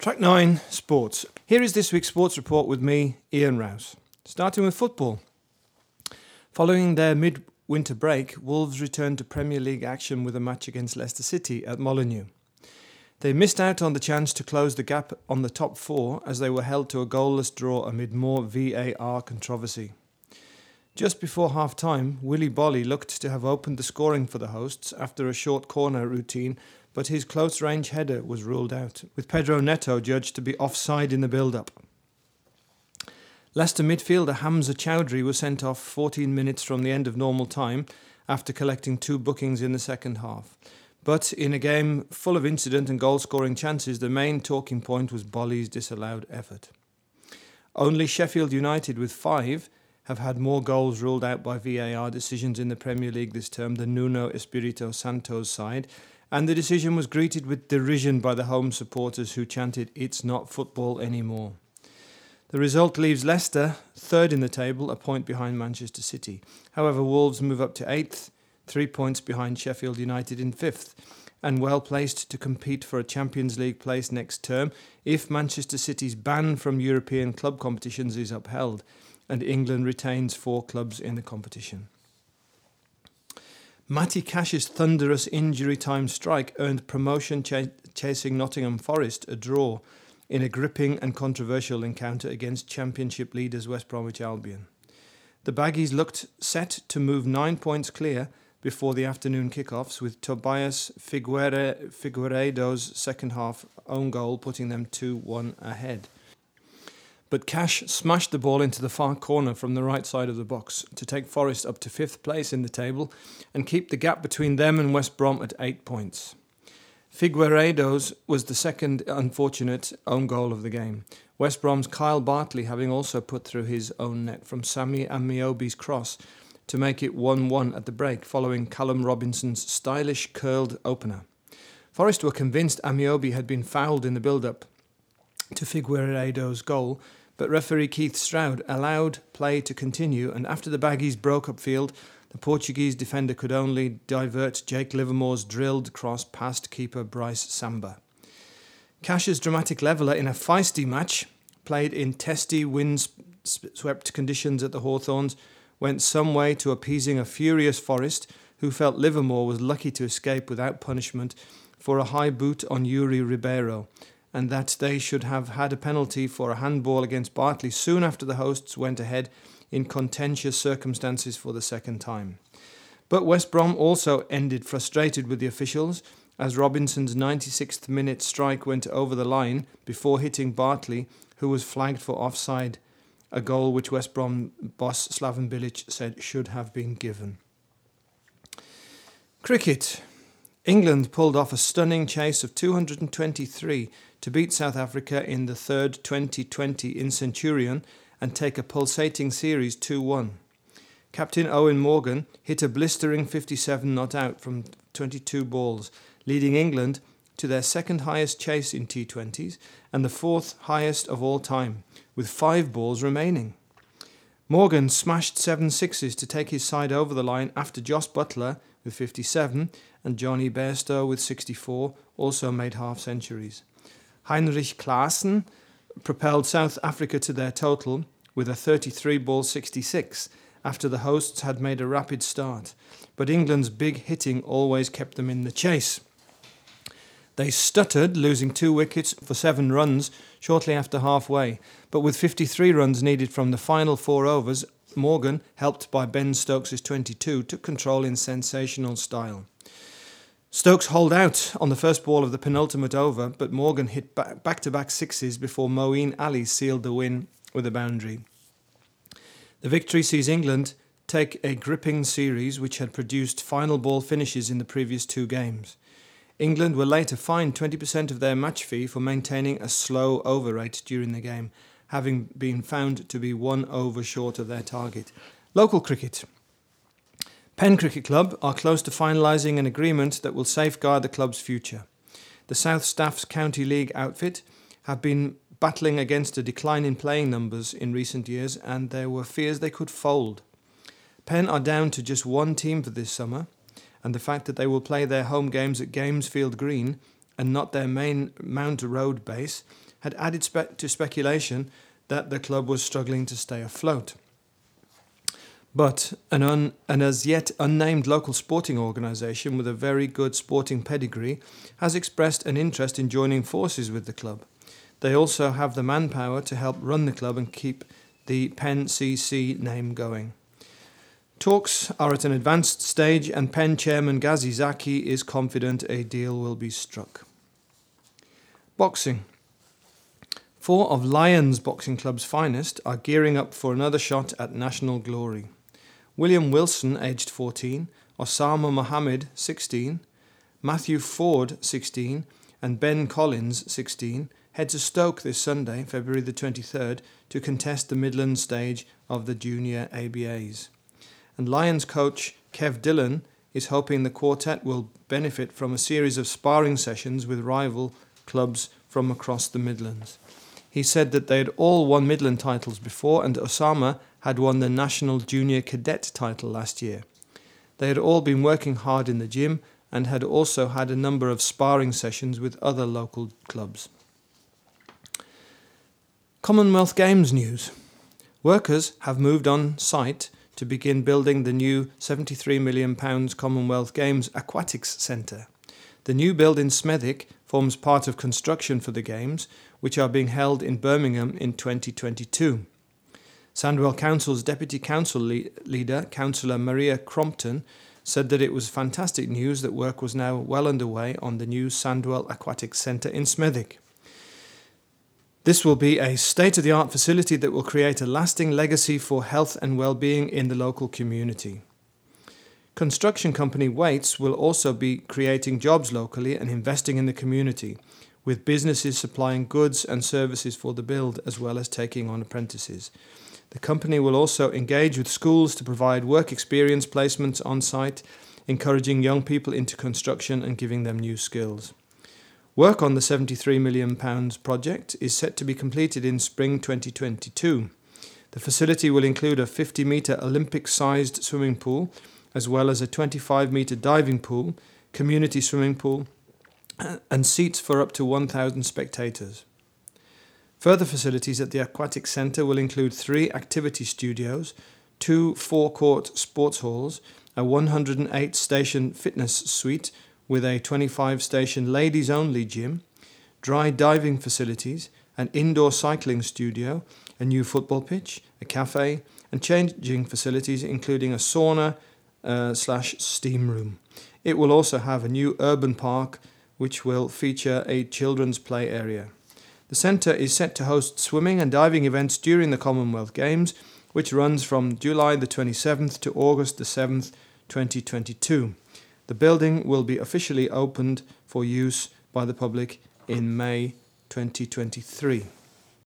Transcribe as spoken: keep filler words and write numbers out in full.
Track nine, Sports. Here is this week's sports report with me, Ian Rouse. Starting with football. Following their mid-winter break, Wolves returned to Premier League action with a match against Leicester City at Molineux. They missed out on the chance to close the gap on the top four as they were held to a goalless draw amid more V A R controversy. Just before half-time, Willy Boly looked to have opened the scoring for the hosts after a short corner routine, but his close-range header was ruled out, with Pedro Neto judged to be offside in the build-up. Leicester midfielder Hamza Chowdhury was sent off fourteen minutes from the end of normal time after collecting two bookings in the second half. But in a game full of incident and goal-scoring chances, the main talking point was Boly's disallowed effort. Only Sheffield United, with five, have had more goals ruled out by V A R decisions in the Premier League this term than Nuno Espirito Santo's side, and the decision was greeted with derision by the home supporters who chanted, "It's not football anymore." The result leaves Leicester third in the table, a point behind Manchester City. However, Wolves move up to eighth, three points behind Sheffield United in fifth, and well placed to compete for a Champions League place next term if Manchester City's ban from European club competitions is upheld and England retains four clubs in the competition. Matty Cash's thunderous injury time strike earned promotion ch- chasing Nottingham Forest a draw in a gripping and controversial encounter against Championship leaders West Bromwich Albion. The Baggies looked set to move nine points clear before the afternoon kickoffs, with Tobias Figuere- Figueiredo's second half own goal putting them two one ahead. But Cash smashed the ball into the far corner from the right side of the box to take Forest up to fifth place in the table and keep the gap between them and West Brom at eight points. Figueiredo's was the second unfortunate own goal of the game, West Brom's Kyle Bartley having also put through his own net from Sami Amiobi's cross to make it one one at the break, following Callum Robinson's stylish curled opener. Forest were convinced Amiobi had been fouled in the build-up to Figueiredo's goal, but referee Keith Stroud allowed play to continue, and after the Baggies broke up field, the Portuguese defender could only divert Jake Livermore's drilled cross past keeper Bryce Samba. Cash's dramatic leveller in a feisty match, played in testy, wind-swept conditions at the Hawthorns, went some way to appeasing a furious Forest, who felt Livermore was lucky to escape without punishment for a high boot on Yuri Ribeiro, and that they should have had a penalty for a handball against Bartley soon after the hosts went ahead in contentious circumstances for the second time. But West Brom also ended frustrated with the officials, as Robinson's ninety-sixth minute strike went over the line before hitting Bartley, who was flagged for offside, a goal which West Brom boss Slaven Bilic said should have been given. Cricket. England pulled off a stunning chase of two hundred twenty-three to beat South Africa in the third twenty twenty in Centurion and take a pulsating series two one. Captain Owen Morgan hit a blistering fifty-seven not out from twenty-two balls, leading England to their second highest chase in T twenties and the fourth highest of all time, with five balls remaining. Morgan smashed seven sixes to take his side over the line after Jos Buttler with fifty-seven and Johnny Bairstow with sixty-four also made half-centuries. Heinrich Klaassen propelled South Africa to their total with a thirty-three ball sixty-six after the hosts had made a rapid start, but England's big hitting always kept them in the chase. They stuttered, losing two wickets for seven runs shortly after halfway, but with fifty-three runs needed from the final four overs, Morgan, helped by Ben Stokes' twenty-two, took control in sensational style. Stokes holed out on the first ball of the penultimate over, but Morgan hit back-to-back sixes before Moeen Ali sealed the win with a boundary. The victory sees England take a gripping series which had produced final ball finishes in the previous two games. England were later fined twenty percent of their match fee for maintaining a slow over rate during the game, having been found to be one over short of their target. Local cricket. Penn Cricket Club are close to finalising an agreement that will safeguard the club's future. The South Staffs County League outfit have been battling against a decline in playing numbers in recent years, and there were fears they could fold. Penn are down to just one team for this summer, and the fact that they will play their home games at Gamesfield Green and not their main Mount Road base, had added spe- to speculation that the club was struggling to stay afloat. But an, un, an as yet unnamed local sporting organisation with a very good sporting pedigree has expressed an interest in joining forces with the club. They also have the manpower to help run the club and keep the Penn C C name going. Talks are at an advanced stage, and Penn chairman Ghazi Zaki is confident a deal will be struck. Boxing. Four of Lions Boxing Club's finest are gearing up for another shot at national glory. William Wilson, aged fourteen, Osama Mohammed, sixteen, Matthew Ford, sixteen, and Ben Collins, sixteen, head to Stoke this Sunday, February the twenty-third, to contest the Midland stage of the Junior A B As. And Lions coach Kev Dillon is hoping the quartet will benefit from a series of sparring sessions with rival clubs from across the Midlands. He said that they had all won Midland titles before, and Osama had won the National Junior Cadet title last year. They had all been working hard in the gym and had also had a number of sparring sessions with other local clubs. Commonwealth Games news. Workers have moved on site to begin building the new seventy-three million pounds Commonwealth Games Aquatics Centre. The new build in Smethwick forms part of construction for the Games, which are being held in Birmingham in twenty twenty-two. Sandwell Council's Deputy Council le- Leader, Councillor Maria Crompton, said that it was fantastic news that work was now well underway on the new Sandwell Aquatics Centre in Smethwick. This will be a state-of-the-art facility that will create a lasting legacy for health and well-being in the local community. Construction company Waits will also be creating jobs locally and investing in the community, with businesses supplying goods and services for the build as well as taking on apprentices. The company will also engage with schools to provide work experience placements on site, encouraging young people into construction and giving them new skills. Work on the seventy-three million pounds project is set to be completed in spring twenty twenty-two. The facility will include a fifty metre Olympic-sized swimming pool, as well as a twenty-five metre diving pool, community swimming pool, and seats for up to one thousand spectators. Further facilities at the Aquatic Centre will include three activity studios, two forecourt sports halls, a one hundred eight station fitness suite with a twenty-five station ladies-only gym, dry diving facilities, an indoor cycling studio, a new football pitch, a cafe, and changing facilities including a sauna uh, slash steam room. It will also have a new urban park which will feature a children's play area. The centre is set to host swimming and diving events during the Commonwealth Games, which runs from July the twenty-seventh to August the seventh, twenty twenty-two. The building will be officially opened for use by the public in May twenty twenty-three.